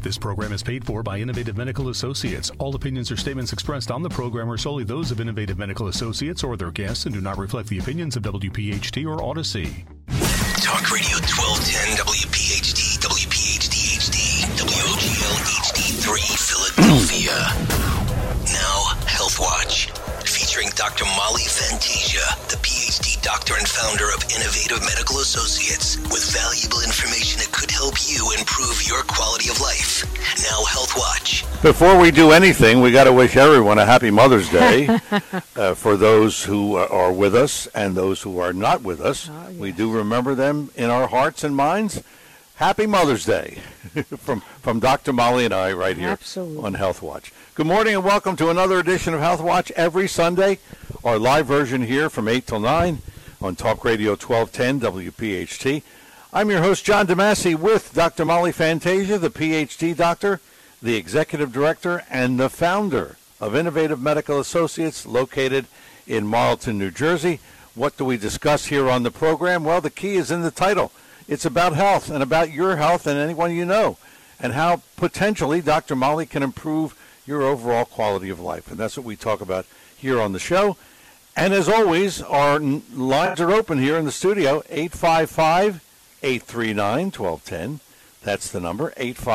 This program is paid for by Innovative Medical Associates. All opinions or statements expressed on the program are solely those of Innovative Medical Associates or their guests and do not reflect the opinions of WPHT or Odyssey. Talk Radio 1210 WPHT, WPHT HD, WOGL HD3 Philadelphia. Now, Health Watch. Featuring Dr. Molly Fantasia, the PhD doctor and founder of Innovative Medical Associates, with valuable information that could help you improve your quality of life. Now, Health Watch. Before we do anything, we got to wish everyone a happy Mother's Day. For those who are with us and those who are not with us, we do remember them in our hearts and minds. Happy Mother's Day from Dr. Molly and I right here on Health Watch. Good morning and welcome to another edition of Health Watch every Sunday. Our live version here from 8 till 9 on Talk Radio 1210 WPHT. I'm your host, John DeMasi, with Dr. Molly Fantasia, the PhD doctor, the executive director, and the founder of Innovative Medical Associates located in Marlton, New Jersey. What do we discuss here on the program? Well, the key is in the title. It's about health and about your health and anyone you know, and how potentially Dr. Molly can improve your overall quality of life. And that's what we talk about here on the show. And as always, our lines are open here in the studio, 855-839-1210. That's the number,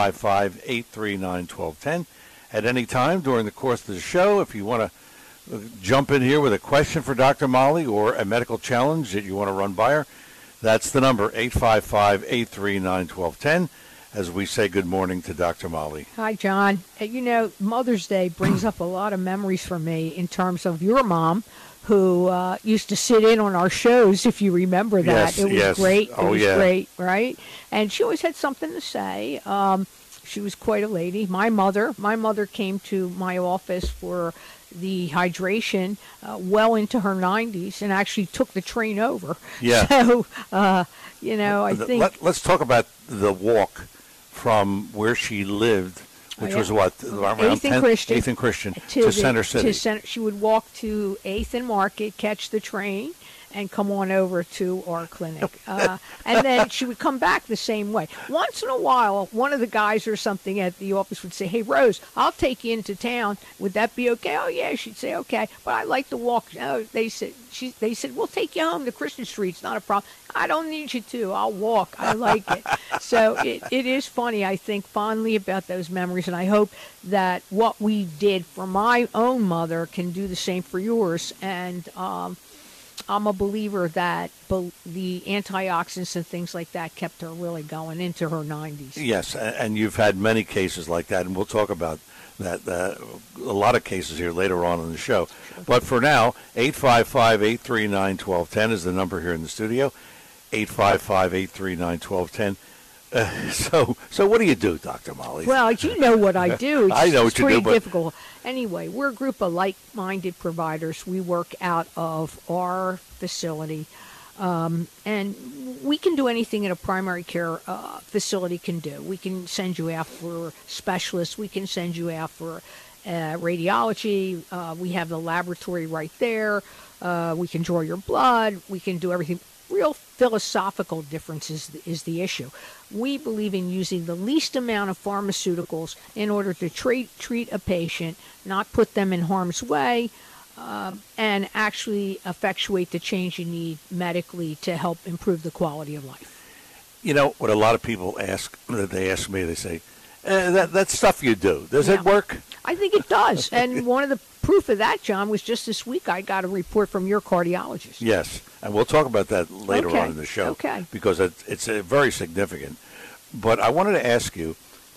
855-839-1210. At any time during the course of the show, if you want to jump in here with a question for Dr. Molly or a medical challenge that you want to run by her, that's the number, 855-839-1210. As we say good morning to Dr. Molly. Hi, John. You know, Mother's Day brings up a lot of memories for me in terms of your mom, who used to sit in on our shows, if you remember that. Yes, it was great. It was yeah. great, right? And she always had something to say. She was quite a lady. My mother came to my office for the hydration well into her 90s and actually took the train over. Yeah. So, you know, I think... Let's talk about the walk from where she lived, which was what, around 8th and Christian to Center City. She would walk to 8th and Market, catch the train, and come on over to our clinic. And then she would come back the same way. Once in a while, one of the guys or something at the office would say, "Hey, Rose, I'll take you into town. Would that be okay?" "Oh, yeah." She'd say, "Okay, but I like to walk." Oh, they said, "We'll take you home to Christian Street. It's not a problem." "I don't need you to. I'll walk. I like it." So it is funny. I think fondly about those memories, and I hope that what we did for my own mother can do the same for yours. And I'm a believer that the antioxidants and things like that kept her really going into her 90s. Yes, and you've had many cases like that, and we'll talk about that a lot of cases here later on in the show. Sure. But for now, 855-839-1210 is the number here in the studio, 855-839-1210. So what do you do, Dr. Molly? Well, you know what I do. I know what you do, It's pretty difficult. Anyway, we're a group of like-minded providers. We work out of our facility, and we can do anything that a primary care facility can do. We can send you out for specialists. We can send you out for radiology. We have the laboratory right there. We can draw your blood. We can do everything. Real philosophical difference is the issue. We believe in using the least amount of pharmaceuticals in order to treat a patient, not put them in harm's way, and actually effectuate the change you need medically to help improve the quality of life. You know, what a lot of people ask me, they say, that stuff you do, does it work? I think it does. And one of the proof of that, John, was just this week I got a report from your cardiologist. Yes, and we'll talk about that later on in the show because it's very significant. But I wanted to ask you,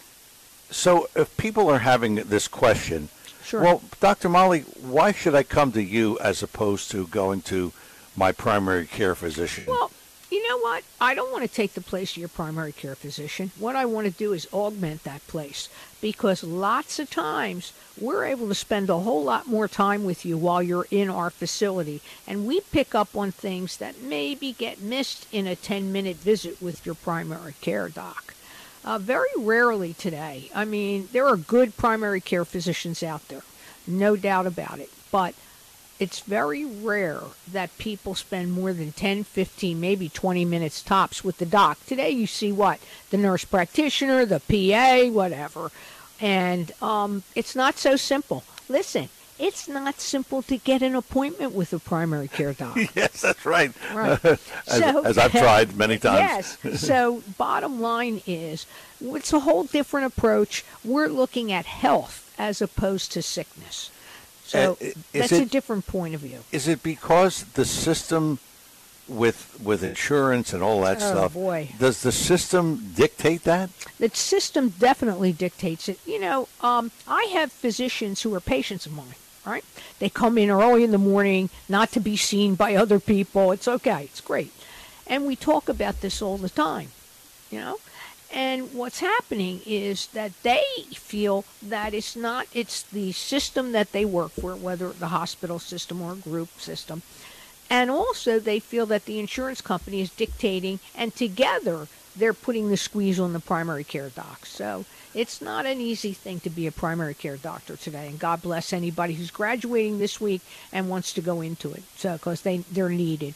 so if people are having this question, well, Dr. Molly, why should I come to you as opposed to going to my primary care physician? Well, you know what? I don't want to take the place of your primary care physician. What I want to do is augment that place, because lots of times we're able to spend a whole lot more time with you while you're in our facility, and we pick up on things that maybe get missed in a 10-minute visit with your primary care doc. Very rarely today. I mean, there are good primary care physicians out there, no doubt about it, but it's very rare that people spend more than 10, 15, maybe 20 minutes tops with the doc. Today you see what? The nurse practitioner, the PA, whatever. And it's not so simple. Listen, it's not simple to get an appointment with a primary care doc. Yes, that's right. Right. as I've tried many times. Yes. So bottom line is, it's a whole different approach. We're looking at health as opposed to sickness. So that's a different point of view. Is it because the system with insurance and all that stuff, boy. Does the system dictate that? The system definitely dictates it. You know, I have physicians who are patients of mine, right? They come in early in the morning, not to be seen by other people. It's okay. It's great. And we talk about this all the time, you know? And what's happening is that they feel that it's the system that they work for, whether the hospital system or a group system. And also they feel that the insurance company is dictating, and together they're putting the squeeze on the primary care docs. So it's not an easy thing to be a primary care doctor today. And God bless anybody who's graduating this week and wants to go into it, so because they're needed.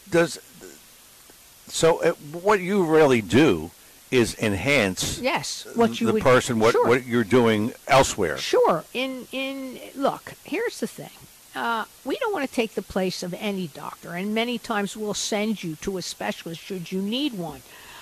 What you really do is enhance the person, what you're doing elsewhere. Sure. Look, here's the thing. We don't want to take the place of any doctor, and many times we'll send you to a specialist should you need one.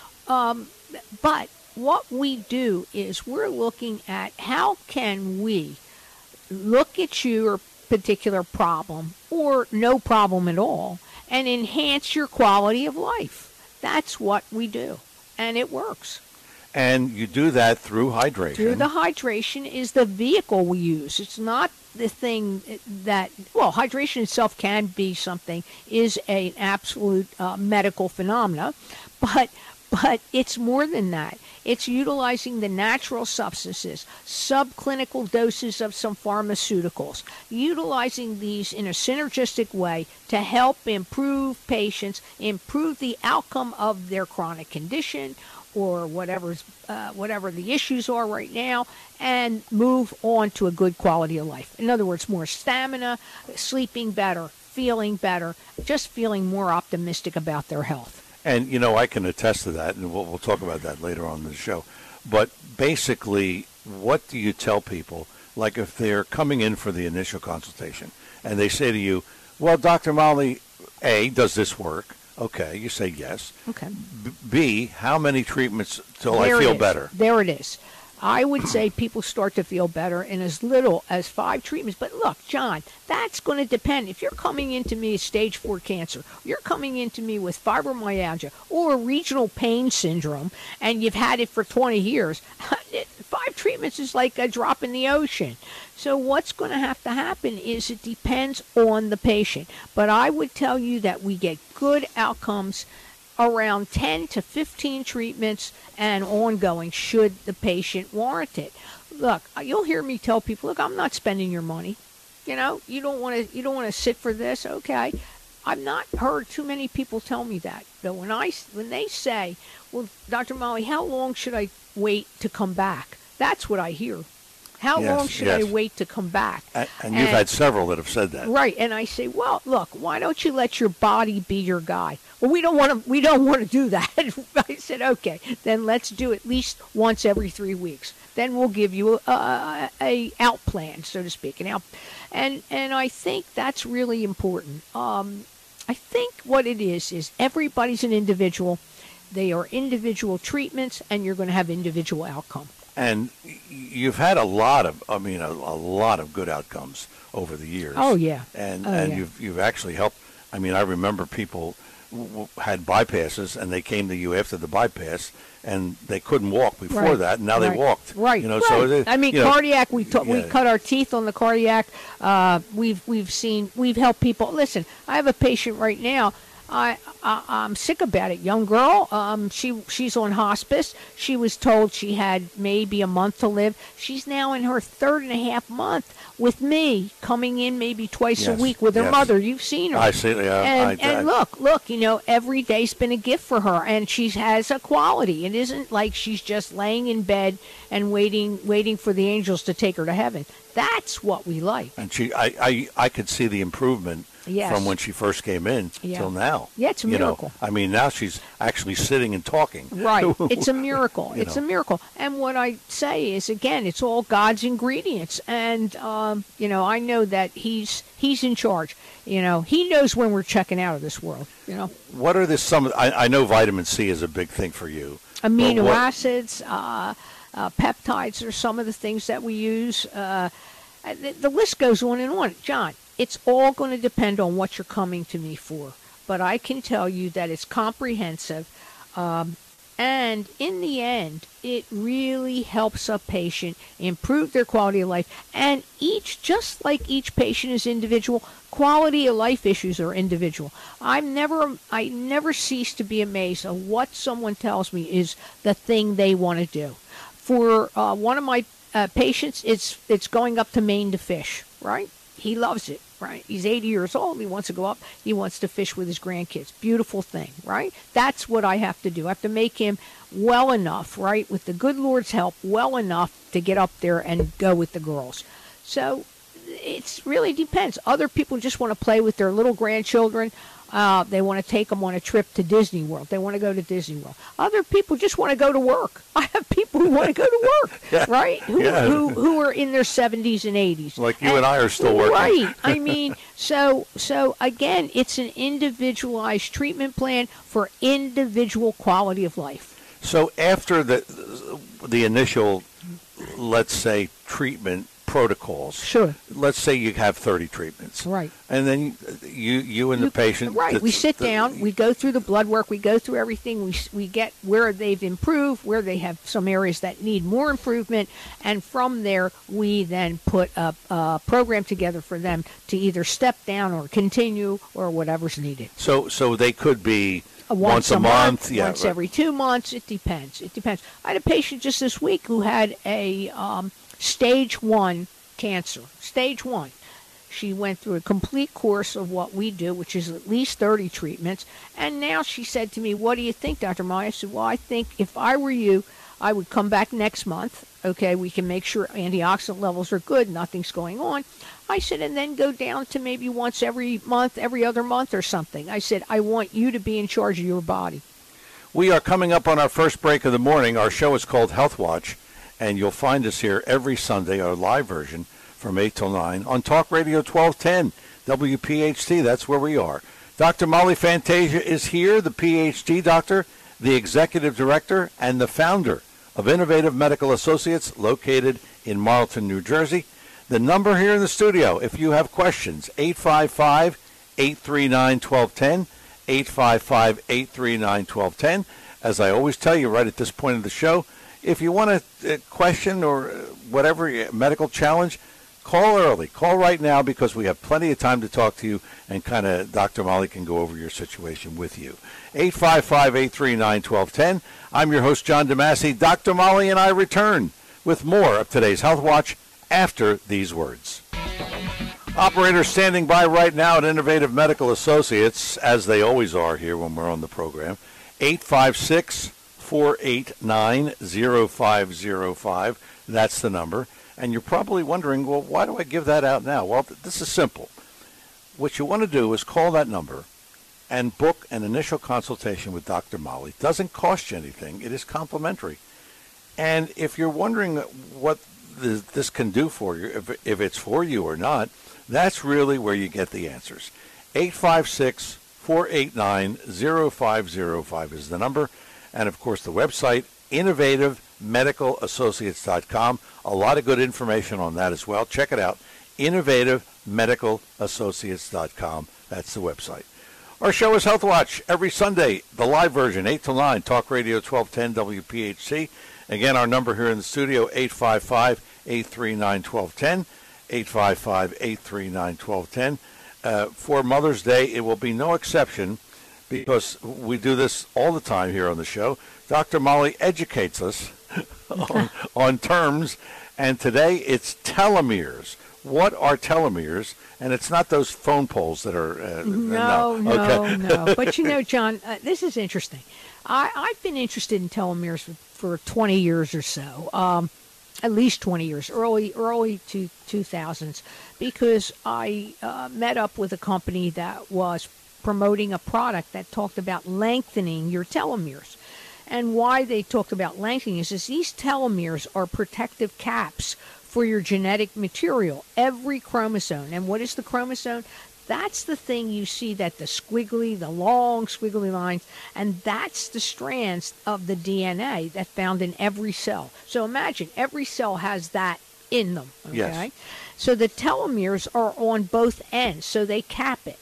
But what we do is we're looking at how can we look at your particular problem or no problem at all and enhance your quality of life. That's what we do. And it works. And you do that through hydration. Through the hydration is the vehicle we use. It's not the thing that, hydration itself can be something, is an absolute medical phenomena, but it's more than that. It's utilizing the natural substances, subclinical doses of some pharmaceuticals, utilizing these in a synergistic way to help improve patients, improve the outcome of their chronic condition or whatever the issues are right now, and move on to a good quality of life. In other words, more stamina, sleeping better, feeling better, just feeling more optimistic about their health. And, I can attest to that, and we'll talk about that later on in the show. But basically, what do you tell people, like if they're coming in for the initial consultation, and they say to you, well, Dr. Molly, A, does this work? Okay, you say yes. Okay. B, how many treatments till I feel better? There it is. I would say people start to feel better in as little as 5 treatments. But look, John, that's going to depend. If you're coming into me with stage 4 cancer, you're coming into me with fibromyalgia or regional pain syndrome, and you've had it for 20 years, 5 treatments is like a drop in the ocean. So what's going to happen is it depends on the patient. But I would tell you that we get good outcomes around 10 to 15 treatments and ongoing should the patient warrant it. Look, you'll hear me tell people, look, I'm not spending your money. You don't want to sit for this. Okay. I've not heard too many people tell me that. But when they say, well, Dr. Molly, how long should I wait to come back? That's what I hear. How long should I wait to come back? And you've had several that have said that. Right. And I say, well, look, why don't you let your body be your guide? Well, we don't want to do that. I said, okay, then let's do at least once every 3 weeks. Then we'll give you a out plan, so to speak, and I think that's really important. I think what it is everybody's an individual. They are individual treatments, and you're going to have individual outcome. And you've had a lot of good outcomes over the years. Oh yeah. And you've actually helped. I mean, I remember people had bypasses, and they came to you after the bypass, and they couldn't walk before that, and now they walked. Right. So cardiac. We cut our teeth on the cardiac. We've helped people. Listen, I have a patient right now. I'm sick about it. Young girl, she's on hospice. She was told she had maybe a month to live. She's now in her 3.5 month with me, coming in maybe twice a week with her mother. You've seen her. I see. And look, every day's been a gift for her, and she has a quality. It isn't like she's just laying in bed and waiting for the angels to take her to heaven. That's what we like. And I could see the improvement from when she first came in till now. Yeah, it's a miracle. I mean, now she's actually sitting and talking. Right. It's a miracle. It's a miracle. And what I say is, again, it's all God's ingredients. And, I know that he's in charge. He knows when we're checking out of this world, What are I know vitamin C is a big thing for you. Amino acids, peptides are some of the things that we use. The list goes on and on. John, it's all going to depend on what you're coming to me for. But I can tell you that it's comprehensive. And in the end, it really helps a patient improve their quality of life. And just like each patient is individual, quality of life issues are individual. I never cease to be amazed at what someone tells me is the thing they want to do. For one of my patients, it's going up to Maine to fish, right? He loves it, right? He's 80 years old. He wants to go up. He wants to fish with his grandkids. Beautiful thing, right? That's what I have to do. I have to make him well enough, right, with the good Lord's help, well enough to get up there and go with the girls. So it really depends. Other people just want to play with their little grandchildren. They want to take them on a trip to Disney World. They want to go to Disney World. Other people just want to go to work. I have people who want to go to work, right? Who are in their 70s and 80s. Like you and I are still working. Right. I mean, so again, it's an individualized treatment plan for individual quality of life. So after the initial, let's say, treatment protocols. Sure. Let's say you have 30 treatments. Right. And then you and the patient. Right. We sit down. We go through the blood work. We go through everything. We get where they've improved, where they have some areas that need more improvement. And from there, we then put a program together for them to either step down or continue or whatever's needed. So they could be once a month, once every 2 months. It depends. I had a patient just this week who had a stage 1 cancer. Stage 1. She went through a complete course of what we do, which is at least 30 treatments. And now she said to me, "What do you think, Dr. Molly?" I said, "Well, I think if I were you, I would come back next month. Okay, we can make sure antioxidant levels are good, nothing's going on." I said, and then go down to maybe once every month, every other month or something. I said, I want you to be in charge of your body. We are coming up on our first break of the morning. Our show is called Health Watch. And you'll find us here every Sunday, our live version, from 8 till 9 on Talk Radio 1210, WPHT. That's where we are. Dr. Molly Fantasia is here, the PhD doctor, the executive director, and the founder of Innovative Medical Associates, located in Marlton, New Jersey. The number here in the studio, if you have questions, 855-839-1210, 855-839-1210. As I always tell you right at this point of the show, if you want a question or whatever medical challenge, call early. Call right now because we have plenty of time to talk to you and kind of Dr. Molly can go over your situation with you. 855-839-1210. I'm your host, John DeMasi. Dr. Molly and I return with more of today's Health Watch after these words. Operators standing by right now at Innovative Medical Associates, as they always are here when we're on the program, 856-489-0505. That's the number. And you're probably wondering, well, why do I give that out now? Well, this is simple. What you want to do is call that number and book an initial consultation with Dr. Molly. It doesn't cost you anything. It is complimentary. And if you're wondering what this can do for you, if it's for you or not, that's really where you get the answers. 856-489-0505 is the number. And, of course, the website, innovativemedicalassociates.com. A lot of good information on that as well. Check it out, innovativemedicalassociates.com. That's the website. Our show is Health Watch every Sunday, the live version, 8 till 9, Talk Radio 1210 WPHC. Again, our number here in the studio, 855-839-1210, 855-839-1210. For Mother's Day, it will be no exception because we do this all the time here on the show. Dr. Molly educates us on terms, and today it's telomeres. What are telomeres? And it's not those phone poles that are... No. But you know, John, this is interesting. I've been interested in telomeres for 20 years or so, at least 20 years, early 2000s, because I met up with a company that was promoting a product that talked about lengthening your telomeres. And why they talked about lengthening is these telomeres are protective caps for your genetic material, every chromosome. And what is the chromosome? That's the thing you see, that the long squiggly lines, and that's the strands of the DNA that's found in every cell. So imagine, every cell has that in them, okay? Yes. So the telomeres are on both ends, so they cap it.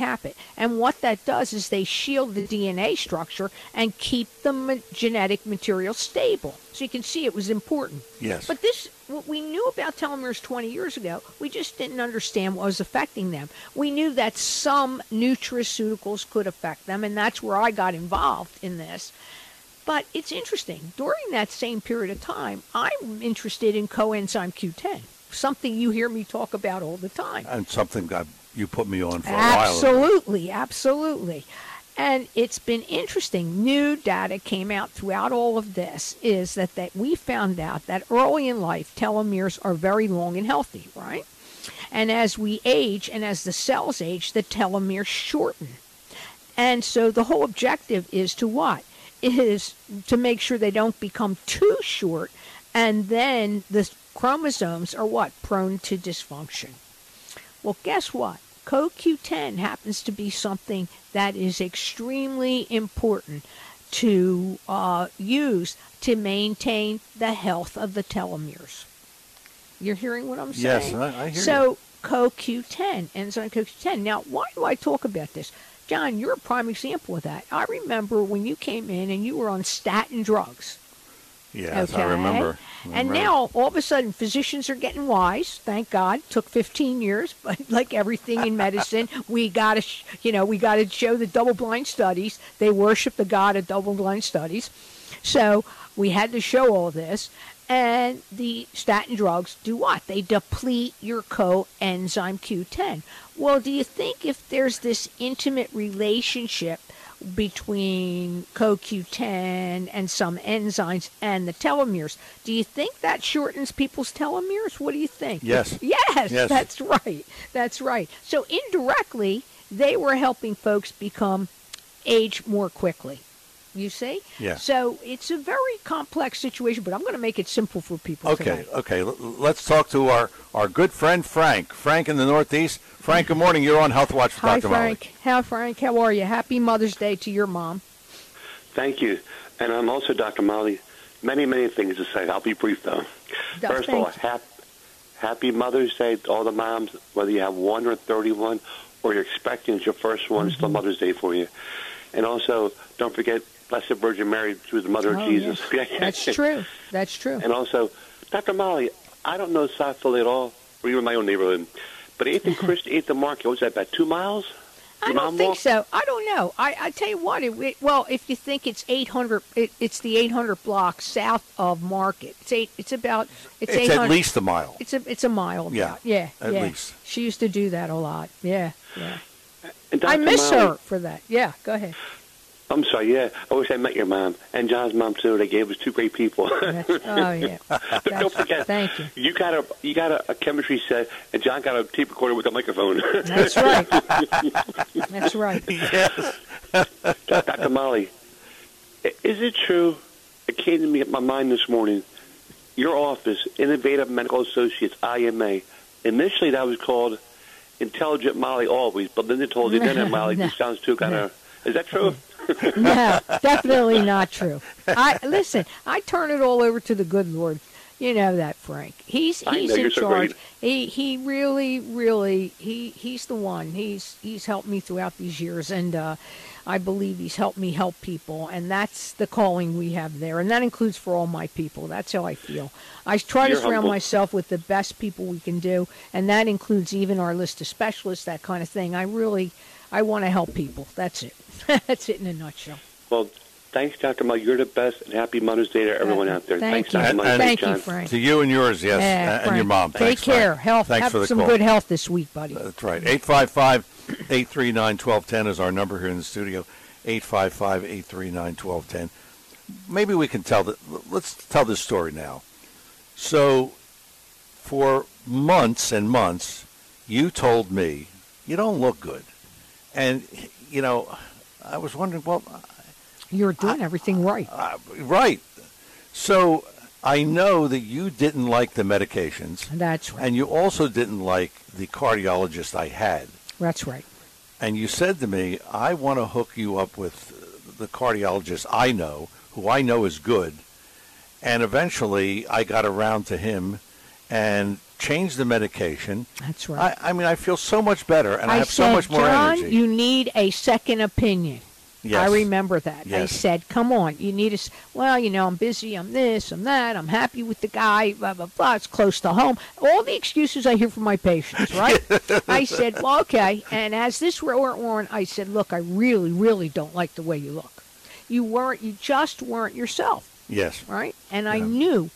And what that does is they shield the DNA structure and keep the genetic material stable. So you can see it was important. Yes. But what we knew about telomeres 20 years ago, we just didn't understand what was affecting them. We knew that some nutraceuticals could affect them, and that's where I got involved in this. But it's interesting. During that same period of time, I'm interested in coenzyme Q10, something you hear me talk about all the time. And something you put me on for a while. Absolutely. And it's been interesting. New data came out throughout all of this is that we found out that early in life, telomeres are very long and healthy, right? And as we age and as the cells age, the telomeres shorten. And so the whole objective is to what? Is to make sure they don't become too short, and then the chromosomes are what? Prone to dysfunction. Well, guess what? CoQ10 happens to be something that is extremely important to use to maintain the health of the telomeres. You're hearing what I'm saying? Yes, I hear you. So CoQ10, enzyme CoQ10. Now, why do I talk about this? John, you're a prime example of that. I remember when you came in and you were on statin drugs. Yes, okay? I remember. And now, all of a sudden, physicians are getting wise. Thank God. Took 15 years, but like everything in medicine, we got to show the double-blind studies. They worship the god of double-blind studies. So we had to show all this. And the statin drugs do what? They deplete your coenzyme Q10. Well, do you think if there's this intimate relationship between CoQ10 and some enzymes and the telomeres, do you think that shortens people's telomeres? What do you think? Yes. Yes, Yes. That's right. That's right. So indirectly, they were helping folks age more quickly. You see? Yeah. So it's a very complex situation, but I'm going to make it simple for people today. Okay. Let's talk to our good friend Frank. Frank in the Northeast. Frank, good morning. You're on Health Watch with Hi, Dr. Frank. Molly. Hi, Frank. How are you? Happy Mother's Day to your mom. Thank you. And I'm also, Dr. Molly, many, many things to say. I'll be brief, though. First of all, happy Mother's Day to all the moms, whether you have 1 or 31 or you're expecting it's your first one, it's still Mother's Day for you. And also, don't forget, Blessed Virgin Mary, she was the mother of Jesus. Yes. That's true. That's true. And also, Dr. Molly, I don't know South Philly at all, or even my own neighborhood, but 8th and Christian, 8th and Market, what's that, about 2 miles? I don't think so. I don't know. I tell you what, if you think it's 800, it's the 800 block south of Market. It's at least a mile. It's a mile. Yeah. At least. She used to do that a lot. Yeah. And I miss Molly, her for that. Yeah, go ahead. I'm sorry, yeah. I wish I met your mom. And John's mom, too. They gave us 2 great people. Yeah. But don't forget, thank you. You got a chemistry set, and John got a tape recorder with a microphone. That's right. That's right. Yes. Dr. Molly, is it true, it came to me at my mind this morning, your office, Innovative Medical Associates, IMA, initially that was called Intelligent Molly always, but then they told you then Molly, it sounds too kind of... Is that true? No, definitely not true. Listen, I turn it all over to the good Lord. You know that, Frank. He's in charge. So he really he's the one. He's helped me throughout these years, and I believe he's helped me help people, and that's the calling we have there, and that includes for all my people. That's how I feel. I try to surround myself with the best people we can do, and that includes even our list of specialists, that kind of thing. I want to help people. That's it. That's it in a nutshell. Well, thanks, Dr. Molly. You're the best, and happy Mother's Day to everyone out there. Thank Thanks, you. Dr. Molly. Thank John. you, Frank. To you and yours, yes, and Frank, your mom. Take Thanks, care. Frank. Health. Thanks Have for the some call. good health this week, buddy. That's right. 855-839-1210 is our number here in the studio. 855-839-1210. Maybe we can let's tell this story now. So, for months and months, you told me, you don't look good. And, I was wondering, well... You're doing everything right. Right. So, I know that you didn't like the medications. That's right. And you also didn't like the cardiologist I had. That's right. And you said to me, I want to hook you up with the cardiologist I know, who I know is good. And eventually I got around to him and changed the medication. That's right. I feel so much better, and I have said, so much more John, energy. you need a second opinion. Yes. I remember that. Yes. I said, come on, you need I'm busy, I'm this, I'm that, I'm happy with the guy, blah, blah, blah, it's close to home. All the excuses I hear from my patients, right? I said, well, okay. And as this went on, I said, look, I really, really don't like the way you look. You just weren't yourself. Yes. Right? And I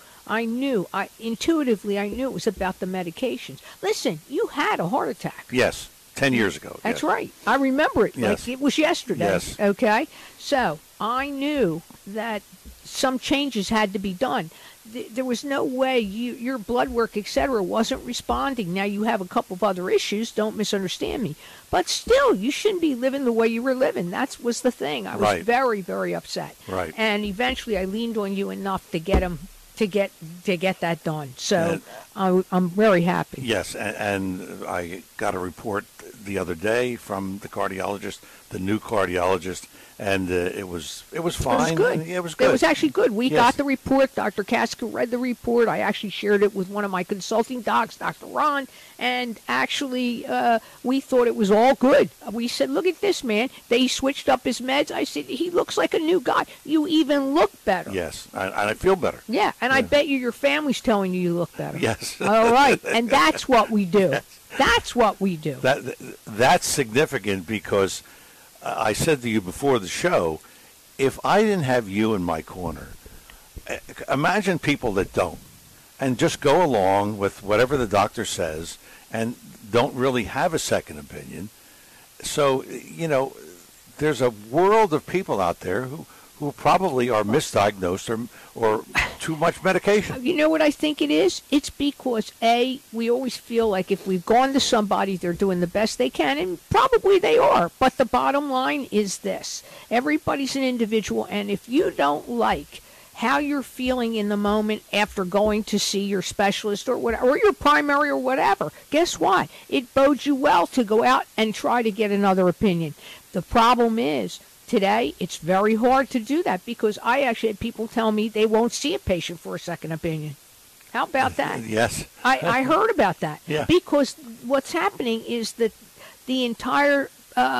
intuitively knew it was about the medications. Listen, you had a heart attack. Yes. 10 years ago. That's yes. right. I remember it Yes. like it was yesterday. Yes. Okay? So I knew that some changes had to be done. There was no way your blood work, etc., wasn't responding. Now, you have a couple of other issues. Don't misunderstand me. But still, you shouldn't be living the way you were living. That was the thing. I was Right. very, very upset. Right. And eventually, I leaned on you enough to get him to get that done. So I'm very happy. Yes, and I got a report the other day from the cardiologist, the new cardiologist, and it was fine. It was good. It was good. It was actually good. We Yes. got the report. Dr. Casca read the report. I actually shared it with one of my consulting docs, Dr. Ron, and actually we thought it was all good. We said, look at this, man. They switched up his meds. I said, he looks like a new guy. You even look better. Yes, and I feel better. Yeah, and I bet your family's telling you look better. Yes. All right, and that's what we do. That's what we do. That's significant because I said to you before the show, if I didn't have you in my corner, imagine people that don't and just go along with whatever the doctor says and don't really have a second opinion. So, there's a world of people out there who probably are misdiagnosed or too much medication. You know what I think it is? It's because, we always feel like if we've gone to somebody, they're doing the best they can, and probably they are. But the bottom line is this. Everybody's an individual, and if you don't like how you're feeling in the moment after going to see your specialist or whatever, or your primary or whatever, guess what? It bodes you well to go out and try to get another opinion. The problem is, today, it's very hard to do that because I actually had people tell me they won't see a patient for a second opinion. How about that? Yes. I heard about that. Yeah. Because what's happening is that the entire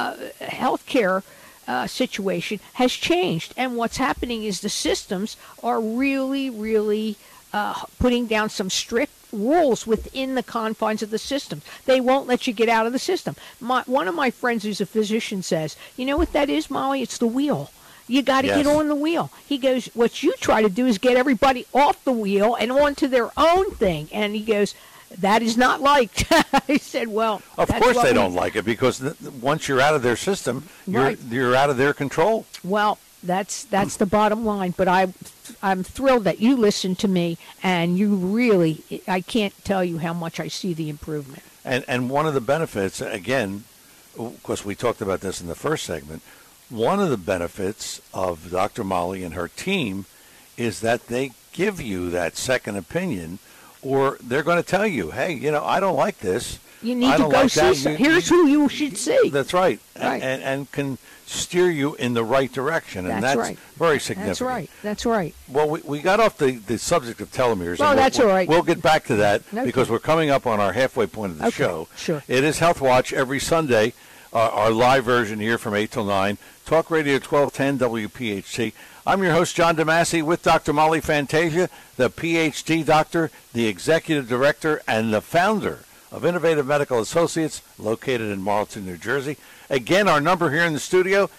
healthcare situation has changed. And what's happening is the systems are really, really putting down some strict rules within the confines of the system. They won't let you get out of the system. One of my friends who's a physician says, you know what that is, Molly? It's the wheel. You got to Yes. get on the wheel. He goes, what you try to do is get everybody off the wheel and onto their own thing. And he goes, that is not liked. I said, well, Of that's course what they we- don't like it because once you're out of their system, Right. you're out of their control. Well, that's the bottom line. But I'm thrilled that you listened to me, and you really, I can't tell you how much I see the improvement. And one of the benefits, again, because we talked about this in the first segment, one of the benefits of Dr. Molly and her team is that they give you that second opinion, or they're going to tell you, hey, I don't like this. You need I to don't go like see that. some. Here's who you should see. That's right. Right. And can steer you in the right direction. And That's that's right. very significant. That's right. That's right. Well, we got off the subject of telomeres. Well, and that's all right. We'll get back to that Okay. because we're coming up on our halfway point of the Okay, show. sure. It is Health Watch every Sunday, our live version here from 8 till 9. Talk Radio 1210 WPHT. I'm your host, John DeMasi, with Dr. Molly Fantasia, the PhD doctor, the executive director, and the founder of Innovative Medical Associates, located in Marlton, New Jersey. Again, our number here in the studio,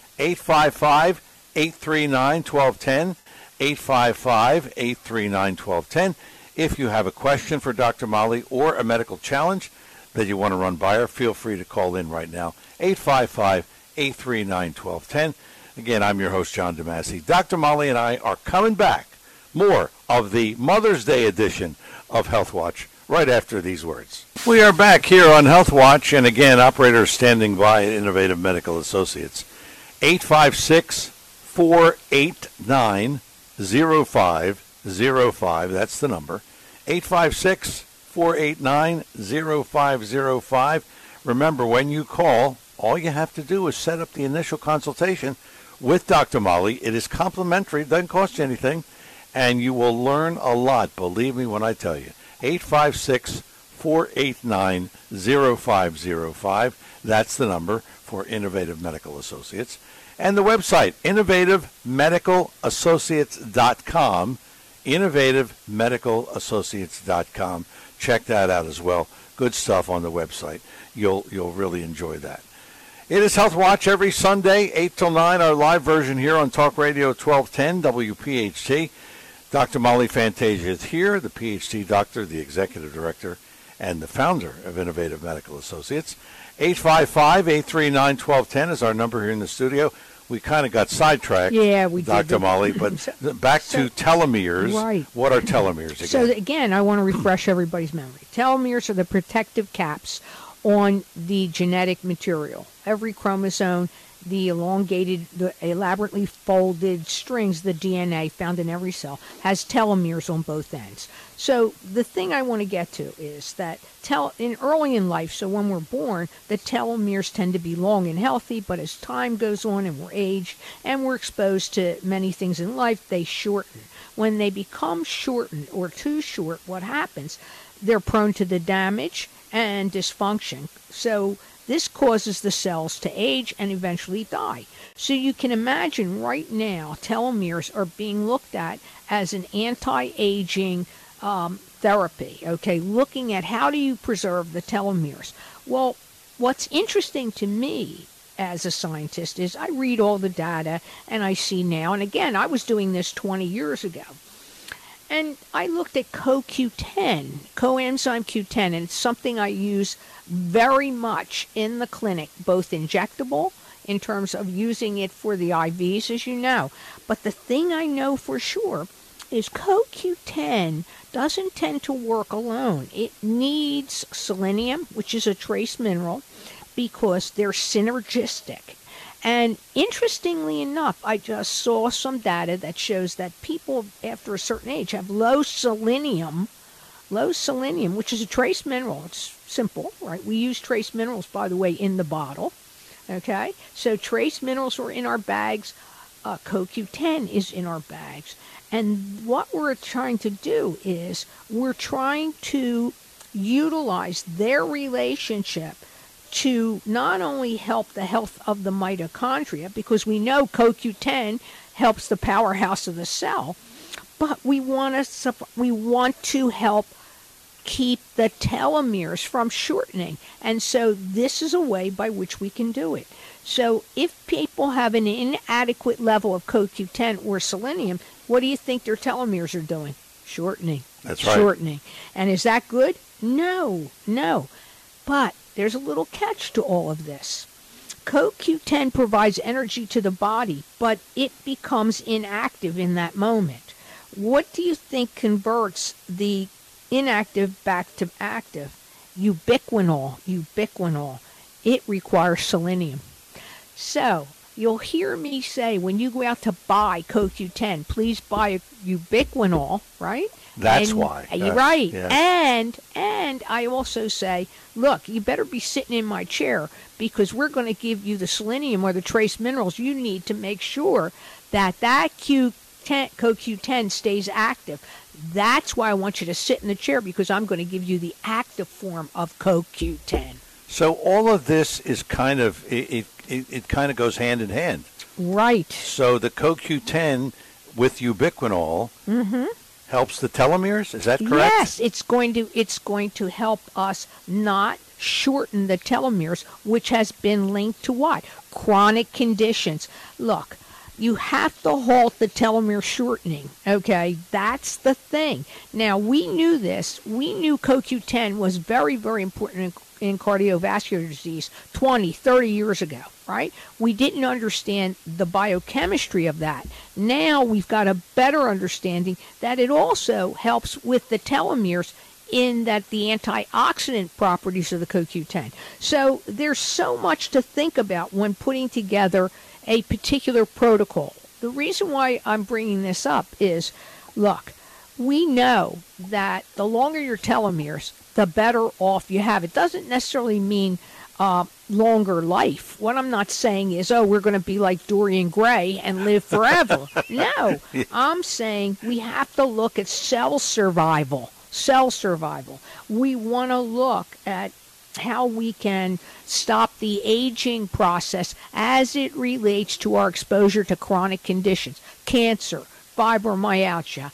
855-839-1210, 855-839-1210. If you have a question for Dr. Molly or a medical challenge that you want to run by her, feel free to call in right now, 855-839-1210. Again, I'm your host, John DeMasi. Dr. Molly and I are coming back. More of the Mother's Day edition of Health Watch right after these words. We are back here on Health Watch, and again, operators standing by at Innovative Medical Associates. 856-489-0505. That's the number. 856-489-0505. Remember, when you call, all you have to do is set up the initial consultation with Dr. Molly. It is complimentary. It doesn't cost you anything. And you will learn a lot, believe me when I tell you. 856-489-0505. That's the number for Innovative Medical Associates. And the website, innovativemedicalassociates.com. innovativemedicalassociates.com. Check that out as well. Good stuff on the website. You'll really enjoy that. It is Health Watch every Sunday, 8 till 9, our live version here on Talk Radio 1210 WPHT. Dr. Molly Fantasia is here, the PhD doctor, the executive director, and the founder of Innovative Medical Associates. 855-839-1210 is our number here in the studio. We kind of got sidetracked, yeah, we Dr. did. Molly, but back to telomeres. Right. What are telomeres again? So, again, I want to refresh everybody's memory. Telomeres are the protective caps on the genetic material. Every chromosome, the elongated, the elaborately folded strings, the DNA found in every cell, has telomeres on both ends. So the thing I want to get to is that early in life, so when we're born, the telomeres tend to be long and healthy, but as time goes on and we're aged and we're exposed to many things in life, they shorten. When they become shortened or too short, what happens? They're prone to the damage and dysfunction. So this causes the cells to age and eventually die. So you can imagine right now telomeres are being looked at as an anti-aging therapy, okay, looking at how do you preserve the telomeres. Well, what's interesting to me as a scientist is I read all the data and I see now, and again, I was doing this 20 years ago, and I looked at CoQ10, coenzyme Q10, and it's something I use very much in the clinic, both injectable in terms of using it for the IVs, as you know. But the thing I know for sure is CoQ10 doesn't tend to work alone. It needs selenium, which is a trace mineral, because they're synergistic. And interestingly enough, I just saw some data that shows that people after a certain age have low selenium, which is a trace mineral. It's simple, right? We use trace minerals, by the way, in the bottle. Okay? So trace minerals are in our bags. CoQ10 is in our bags. And what we're trying to do is we're trying to utilize their relationship to not only help the health of the mitochondria, because we know CoQ10 helps the powerhouse of the cell, but we want to help keep the telomeres from shortening. And so this is a way by which we can do it. So if people have an inadequate level of CoQ10 or selenium, what do you think their telomeres are doing? Shortening. That's right. Shortening. And is that good? No. But there's a little catch to all of this. CoQ10 provides energy to the body, but it becomes inactive in that moment. What do you think converts the inactive back to active? Ubiquinol. It requires selenium. So you'll hear me say when you go out to buy CoQ10, please buy ubiquinol, right? That's why. You're right. Yeah. And I also say, look, you better be sitting in my chair because we're going to give you the selenium or the trace minerals you need to make sure that CoQ10 stays active. That's why I want you to sit in the chair, because I'm going to give you the active form of CoQ10. So all of this is kind of, it kind of goes hand in hand. Right. So the CoQ10 with ubiquinol helps the telomeres. Is that correct? Yes, it's going to help us not shorten the telomeres, which has been linked to what? Chronic conditions. Look, you have to halt the telomere shortening, okay? That's the thing. Now, we knew this. We knew CoQ10 was very, very important in cardiovascular disease 20, 30 years ago, right? We didn't understand the biochemistry of that. Now we've got a better understanding that it also helps with the telomeres in that the antioxidant properties of the CoQ10. So there's so much to think about when putting together a particular protocol. The reason why I'm bringing this up is, look, we know that the longer your telomeres, the better off you have. It doesn't necessarily mean longer life. What I'm not saying is, oh, we're going to be like Dorian Gray and live forever. No, I'm saying we have to look at cell survival. Cell survival. We want to look at how we can stop the aging process as it relates to our exposure to chronic conditions, cancer, fibromyalgia.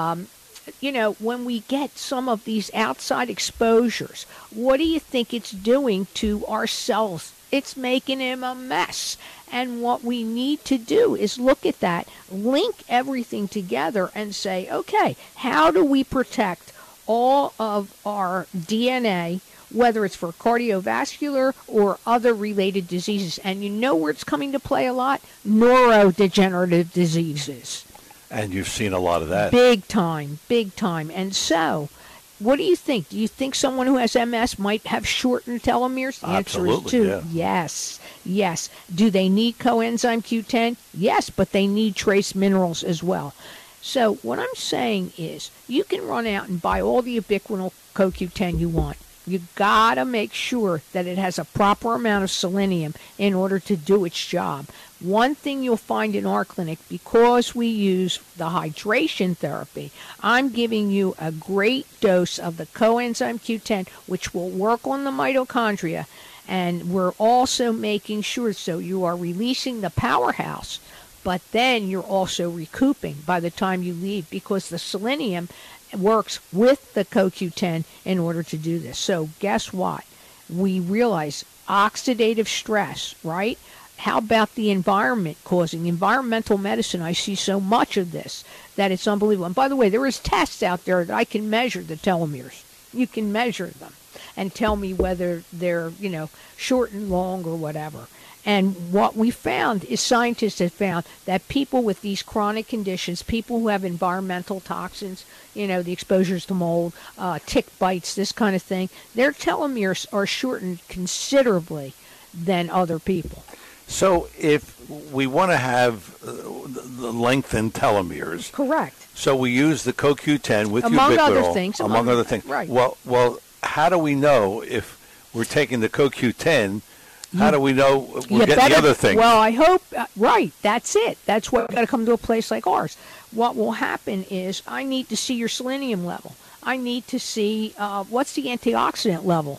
When we get some of these outside exposures, what do you think it's doing to our cells? It's making them a mess. And what we need to do is look at that, link everything together and say, okay, how do we protect all of our DNA, whether it's for cardiovascular or other related diseases? And you know where it's coming to play a lot? Neurodegenerative diseases. And you've seen a lot of that. Big time, big time. And so, what do you think? Do you think someone who has MS might have shortened telomeres? The Absolutely, answer is 2. yeah. Yes, yes. Do they need coenzyme Q10? Yes, but they need trace minerals as well. So what I'm saying is you can run out and buy all the ubiquinol CoQ10 you want. You got to make sure that it has a proper amount of selenium in order to do its job. One thing you'll find in our clinic, because we use the hydration therapy, I'm giving you a great dose of the coenzyme Q10, which will work on the mitochondria, and we're also making sure so you are releasing the powerhouse, but then you're also recouping by the time you leave, because the selenium works with the CoQ10 in order to do this. So guess what? We realize oxidative stress, right? How about the environment causing environmental medicine? I see so much of this that it's unbelievable. And by the way, there is tests out there that I can measure the telomeres. You can measure them and tell me whether they're, short and long or whatever. And what we found is scientists have found that people with these chronic conditions, people who have environmental toxins, the exposures to mold, tick bites, this kind of thing, their telomeres are shortened considerably than other people. So if we want to have the lengthened telomeres, correct. So we use the CoQ10 with among ubiquinol, other things. Among other things. Right. Well, how do we know if we're taking the CoQ10? How do we know we're getting the other things? Well, I hope, right, that's it. That's why we've got to come to a place like ours. What will happen is I need to see your selenium level. I need to see what's the antioxidant level.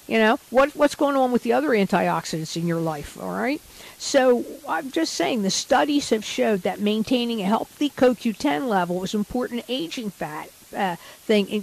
What's going on with the other antioxidants in your life, all right? So I'm just saying the studies have showed that maintaining a healthy CoQ10 level is important aging thing.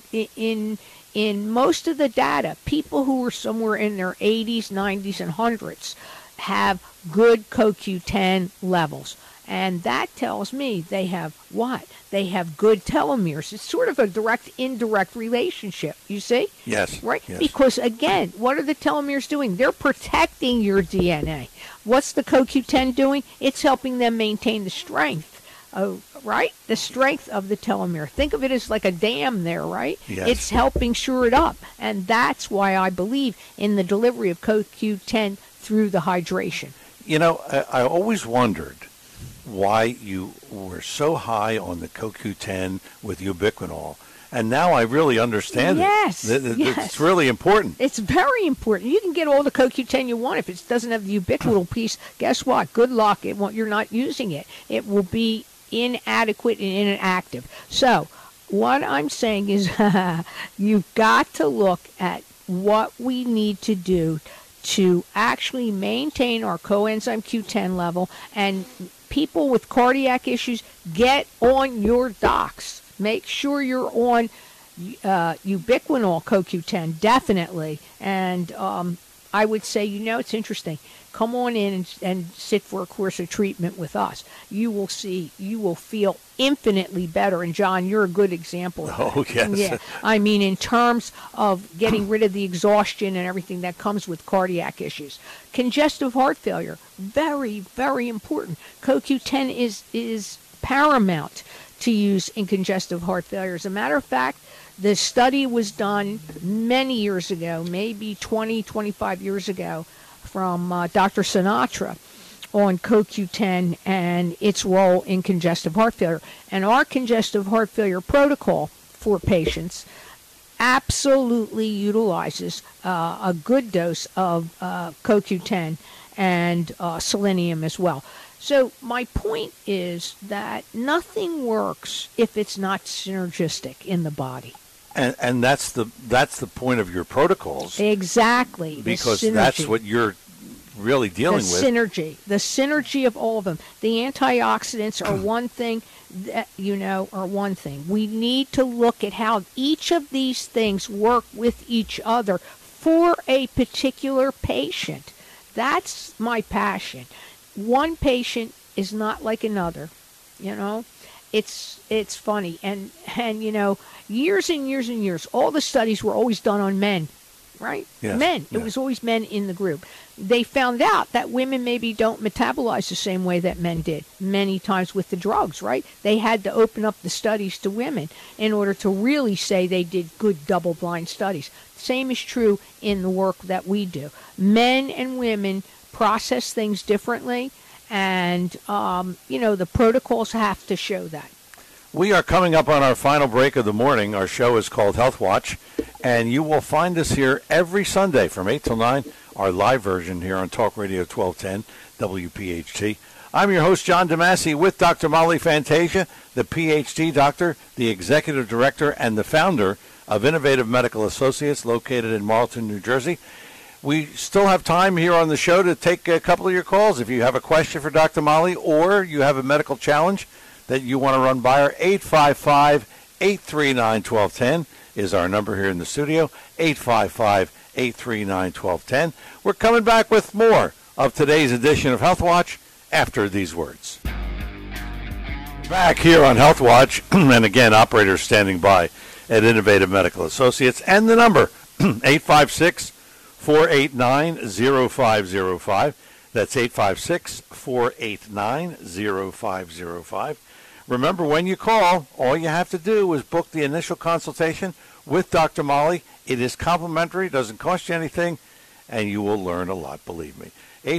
In most of the data, people who are somewhere in their 80s, 90s, and 100s have good CoQ10 levels. And that tells me they have what? They have good telomeres. It's sort of a direct-indirect relationship, you see? Yes. Right? Yes. Because, again, what are the telomeres doing? They're protecting your DNA. What's the CoQ10 doing? It's helping them maintain the strength. Right? The strength of the telomere. Think of it as like a dam there, right? Yes. It's helping shore it up. And that's why I believe in the delivery of CoQ10 through the hydration. I always wondered why you were so high on the CoQ10 with ubiquinol. And now I really understand yes, it. Yes. It's really important. It's very important. You can get all the CoQ10 you want. If it doesn't have the ubiquinol piece, guess what? Good luck. You're not using it. It will be inadequate and inactive. So what I'm saying is you've got to look at what we need to do to actually maintain our coenzyme Q10 level. And people with cardiac issues, get on your docs. Make sure you're on ubiquinol CoQ10, definitely. And I would say, it's interesting. Come on in and sit for a course of treatment with us. You will feel infinitely better. And John, you're a good example of that. Oh, yes. Yeah. I mean, in terms of getting rid of the exhaustion and everything that comes with cardiac issues. Congestive heart failure, very, very important. CoQ10 is paramount to use in congestive heart failure. As a matter of fact, the study was done many years ago, maybe 20, 25 years ago, from Dr. Sinatra on CoQ10 and its role in congestive heart failure. And our congestive heart failure protocol for patients absolutely utilizes a good dose of CoQ10 and selenium as well. So my point is that nothing works if it's not synergistic in the body. And that's the point of your protocols. Exactly. Because that's what you're really dealing with. The synergy of all of them. The antioxidants are one thing, are one thing. We need to look at how each of these things work with each other for a particular patient. That's my passion. One patient is not like another, It's funny. And years and years and years, all the studies were always done on men, right? Yes. Men. Yes. It was always men in the group. They found out that women maybe don't metabolize the same way that men did many times with the drugs, right? They had to open up the studies to women in order to really say they did good double-blind studies. Same is true in the work that we do. Men and women process things differently, and, the protocols have to show that. We are coming up on our final break of the morning. Our show is called Health Watch, and you will find us here every Sunday from 8 till 9, our live version here on Talk Radio 1210 WPHT. I'm your host, John DeMasi, with Dr. Molly Fantasia, the PhD doctor, the executive director, and the founder of Innovative Medical Associates, located in Marlton, New Jersey. We still have time here on the show to take a couple of your calls. If you have a question for Dr. Molly or you have a medical challenge that you want to run by her, 855-839-1210 is our number here in the studio, 855-839-1210. We're coming back with more of today's edition of Health Watch after these words. Back here on Health Watch, and again, operators standing by at Innovative Medical Associates, and the number, 856-489-0505. That's 856-489-0505. Remember, when you call, all you have to do is book the initial consultation with Dr. Molly. It is complimentary, doesn't cost you anything, and you will learn a lot, believe me.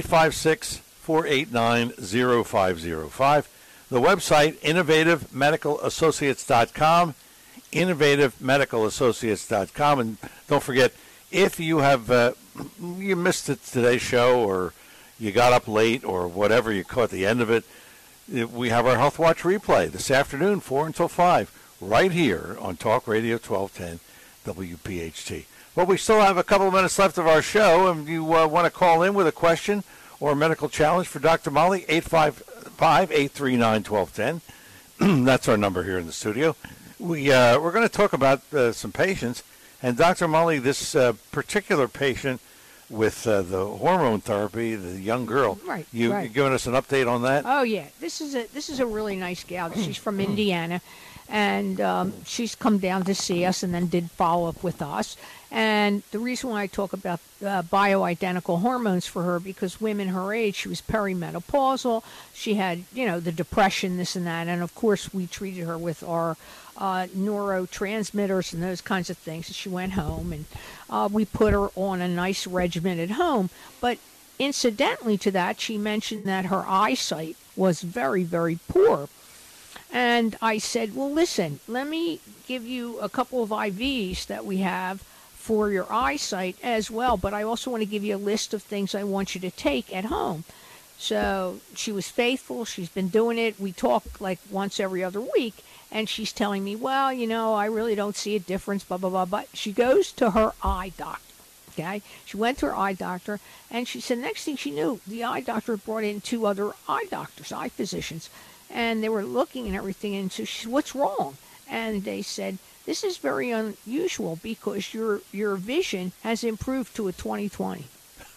856-489-0505. The website, innovativemedicalassociates.com, innovativemedicalassociates.com. And don't forget, if you have you missed today's show, or you got up late, or whatever, you caught the end of it, we have our Health Watch replay this afternoon, 4 until 5, right here on Talk Radio 1210 WPHT. Well, we still have a couple of minutes left of our show, and you want to call in with a question or a medical challenge for Dr. Molly, 855-839-1210. That's our number here in the studio. We're going to talk about some patients. And Dr. Molly, this particular patient with the hormone therapy, the young girl, right? You're giving us an update on that? Oh yeah, this is a really nice gal. She's from Indiana, and she's come down to see us, and then did follow up with us. And the reason why I talk about bioidentical hormones for her, because women her age, she was perimenopausal, she had the depression, this and that, and of course we treated her with our neurotransmitters and those kinds of things. She went home, and we put her on a nice regimen at home. But incidentally to that, she mentioned that her eyesight was very, very poor. And I said, well, listen, let me give you a couple of IVs that we have for your eyesight as well, but I also want to give you a list of things I want you to take at home. So she was faithful. She's been doing it. We talk like once every other week. And she's telling me, well, I really don't see a difference, blah, blah, blah. But she goes to her eye doctor, okay? She went to her eye doctor, and she said next thing she knew, the eye doctor brought in 2 other eye doctors, eye physicians. And they were looking and everything, and so she said, what's wrong? and they said, this is very unusual because your vision has improved to a 20/20.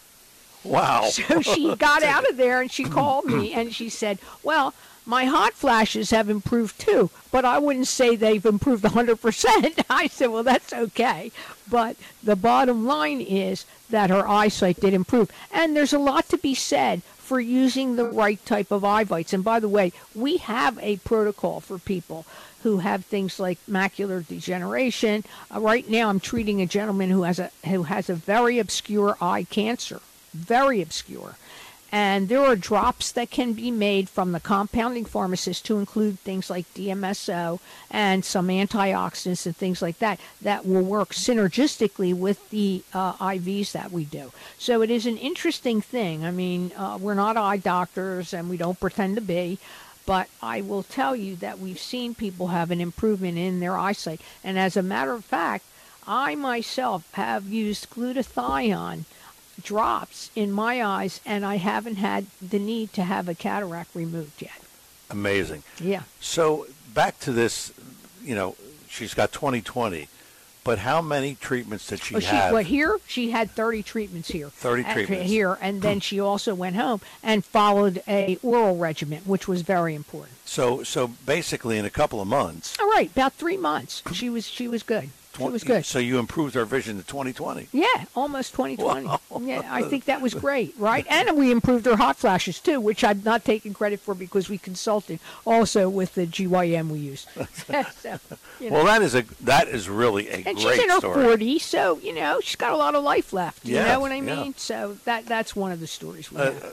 Wow. So she got out of there and she called me and she said, well, my hot flashes have improved too, but I wouldn't say they've improved 100%. I said, well, that's okay. But the bottom line is that her eyesight did improve. And there's a lot to be said for using the right type of eye mites. And by the way, we have a protocol for people who have things like macular degeneration. Right now I'm treating a gentleman who has a very obscure eye cancer. Very obscure. And there are drops that can be made from the compounding pharmacist to include things like DMSO and some antioxidants and things like that that will work synergistically with the IVs that we do. So it is an interesting thing. I mean, we're not eye doctors and we don't pretend to be, but I will tell you that we've seen people have an improvement in their eyesight. And as a matter of fact, I myself have used glutathione drops in my eyes, and I haven't had the need to have a cataract removed yet. Amazing. Yeah. So back to this, she's got 20/20, but how many treatments did she have? Well, here she had 30 treatments here. 30 treatments. Here, and then she also went home and followed a oral regimen, which was very important. So basically in a couple of months. All right, about 3 months. She was good. It was good. So you improved our vision to 20/20. Yeah, almost 20/20. Wow. Yeah, I think that was great, right? And we improved her hot flashes too, which I'm not taking credit for because we consulted also with the GYM we used. So, Well, that is really a and great she's in her story. 40s, so she's got a lot of life left. You Yes, know what I yeah. mean? So that's one of the stories we have.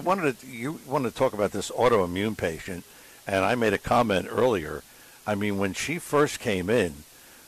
You wanted to talk about this autoimmune patient, and I made a comment earlier. I mean, when she first came in,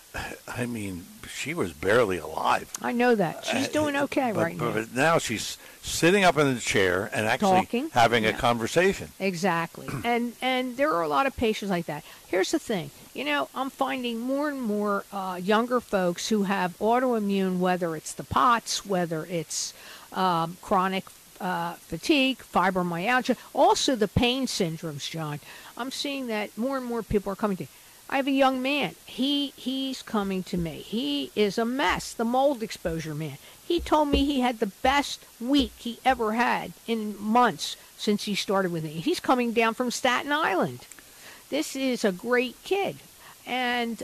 I mean, she was barely alive. I know that. She's doing okay right now. But now she's sitting up in the chair and actually Talking. having a conversation. Exactly. And there are a lot of patients like that. Here's the thing. I'm finding more and more younger folks who have autoimmune, whether it's the POTS, whether it's chronic fatigue, fibromyalgia, also the pain syndromes, John. I'm seeing that more and more people are coming to me. I have a young man. He's coming to me. He is a mess, the mold exposure man. He told me he had the best week he ever had in months since he started with me. He's coming down from Staten Island. This is a great kid. And,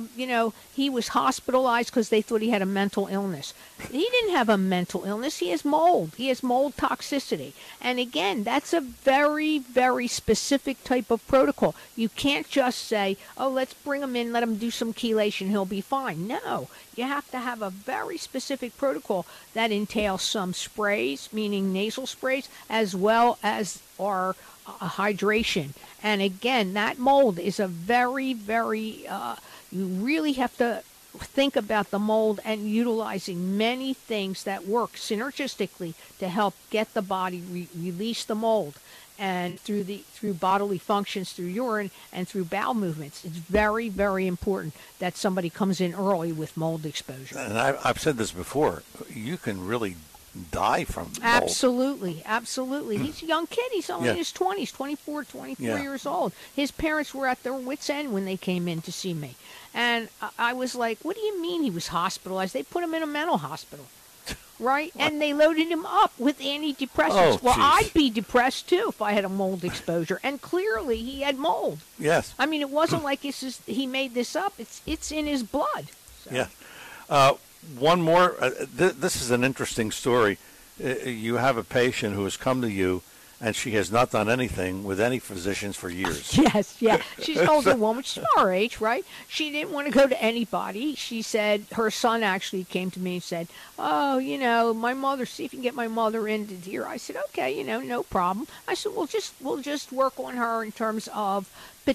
he was hospitalized because they thought he had a mental illness. He didn't have a mental illness. He has mold. He has mold toxicity. And again, that's a very, very specific type of protocol. You can't just say, oh, let's bring him in, let him do some chelation, he'll be fine. No, you have to have a very specific protocol that entails some sprays, meaning nasal sprays, as well as our hydration. And again, that mold is a very, very, you really have to think about the mold and utilizing many things that work synergistically to help get the body release the mold. And through bodily functions, through urine and through bowel movements, it's very, very important that somebody comes in early with mold exposure. And I've said this before, you can really die from mold. Absolutely. He's a young kid. He's only in his 20s, 24 years old. His parents were at their wits' end when they came in to see me. And I was like, what do you mean he was hospitalized? They put him in a mental hospital, right? And they loaded him up with antidepressants. Oh, well, geez. I'd be depressed, too, if I had a mold exposure. And clearly he had mold. Yes. I mean, it wasn't like he made this up. It's in his blood. So. Yeah. One more. This is an interesting story. You have a patient who has come to you, and she has not done anything with any physicians for years. Yes, yeah. She's an older woman. She's our age, right? She didn't want to go to anybody. She said her son actually came to me and said, oh, my mother, see if you can get my mother into here. I said, okay, no problem. I said, we'll just work on her in terms of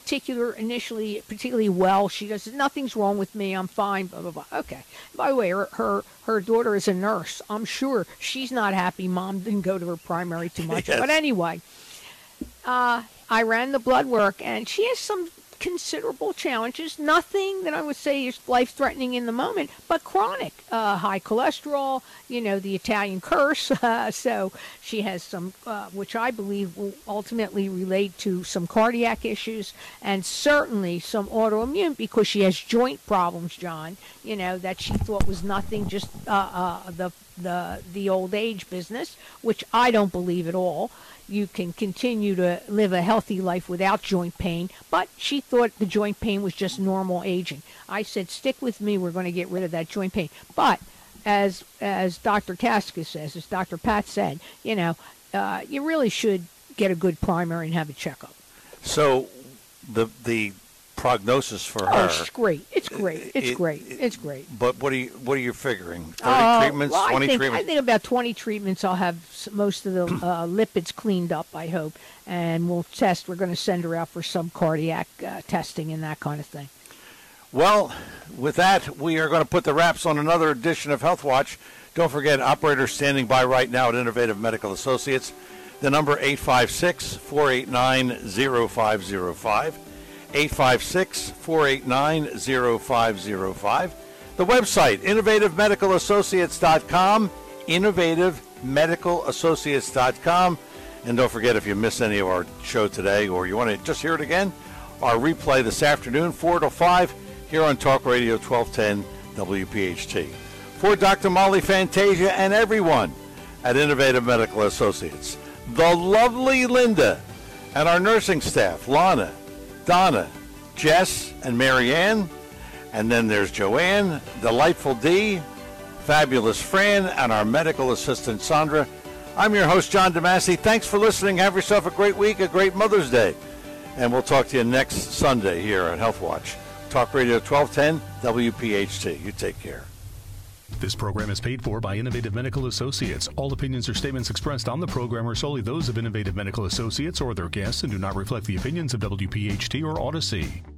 particularly well. She goes, nothing's wrong with me. I'm fine, blah, blah, blah. Okay. By the way, her daughter is a nurse. I'm sure she's not happy Mom didn't go to her primary too much. Yes. But anyway, I ran the blood work, and she has some considerable challenges. Nothing that I would say is life-threatening in the moment, but chronic. High cholesterol, the Italian curse. So she has some, which I believe will ultimately relate to some cardiac issues and certainly some autoimmune because she has joint problems, John, that she thought was nothing, just the old age business, which I don't believe at all. You can continue to live a healthy life without joint pain, but she thought the joint pain was just normal aging. I said, stick with me, we're going to get rid of that joint pain. But as Dr. Tasca says, as Dr. Pat said, you really should get a good primer and have a checkup. So the prognosis for her. Oh, it's great. It's great. It's great. But what are you figuring? 30 treatments, 20 treatments? I think about 20 treatments. I'll have most of the lipids cleaned up, I hope, and we'll test. We're going to send her out for some cardiac testing and that kind of thing. Well, with that, we are going to put the wraps on another edition of Health Watch. Don't forget, operators standing by right now at Innovative Medical Associates. The number 856-489-0505. 856-489-0505. The website, innovativemedicalassociates.com, innovativemedicalassociates.com. And don't forget, if you miss any of our show today or you want to just hear it again, our replay this afternoon, 4 to 5, here on Talk Radio 1210 WPHT. For Dr. Molly Fantasia and everyone at Innovative Medical Associates, the lovely Linda, and our nursing staff, Lana, Donna, Jess, and Marianne. And then there's Joanne, delightful Dee, fabulous Fran, and our medical assistant, Sandra. I'm your host, John DeMasi. Thanks for listening. Have yourself a great week, a great Mother's Day. And we'll talk to you next Sunday here on Health Watch. Talk Radio 1210 WPHT. You take care. This program is paid for by Innovative Medical Associates. All opinions or statements expressed on the program are solely those of Innovative Medical Associates or their guests and do not reflect the opinions of WPHT or Odyssey.